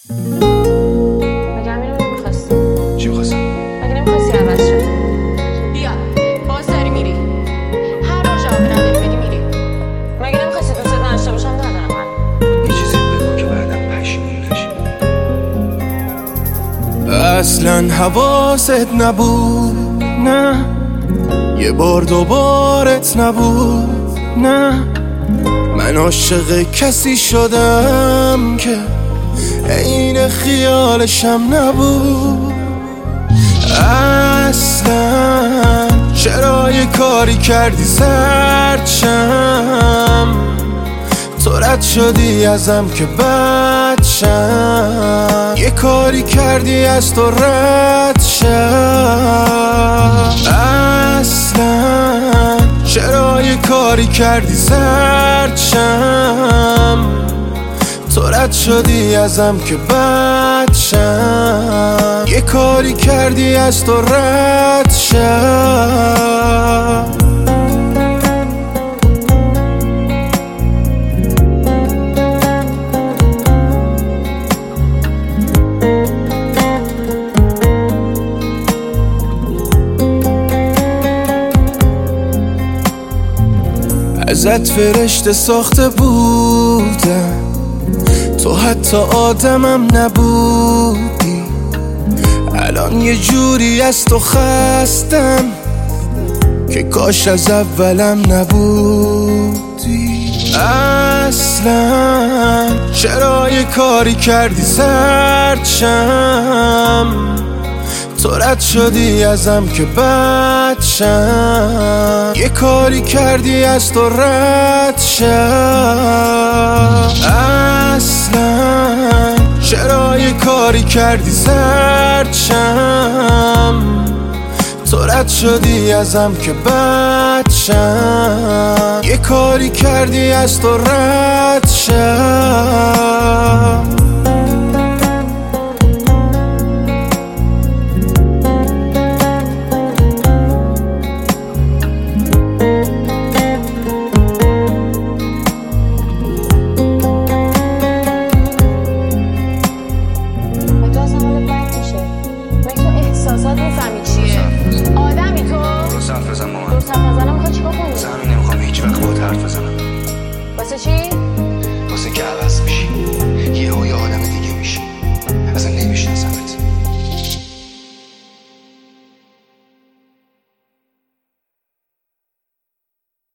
مگه همین رو نمیخواستی؟ چی میخواستم؟ مگه نمیخواستی عوض شد؟ بیا باز داری میری، هر بار جوابی نداری بدی میری. مگه نمیخواستی دوست نداشته باشم؟ ندارم من. یه چیزی بگو که بعدم پشیمون نشی. اصلا حواست نبود، نه یه بار دوبارت نبود، نه من عاشق کسی شدم که عین خیالشم نبود. اصلا چرا یه کاری کردی زردشم، تو رد شدی ازم که بد شم، یه کاری کردی از تو رد شم. اصلا چرا یه کاری کردی زردشم، تو رد شدی ازم که بد شم، یه کاری کردی از تو رد شم. ازت فرشته ساخته بودم، تو حتی آدمم نبودی. الان یه جوری از تو خستم که کاش از اولم نبودی. اصلا چرا یه کاری کردی زردشم، تو رد شدی ازم که بد شم، یه کاری کردی از تو رد شم. اصلا چرا یه کاری کردی زردشم، تو رد شدی ازم که بد شم، یه کاری کردی از تو رد شم. آدمی تو؟ درست حرف بزن با من. درست حرف نزنم میخوای چیکار کنی؟ زمین نمیخوام هیچ وقت باهات حرف بزنم.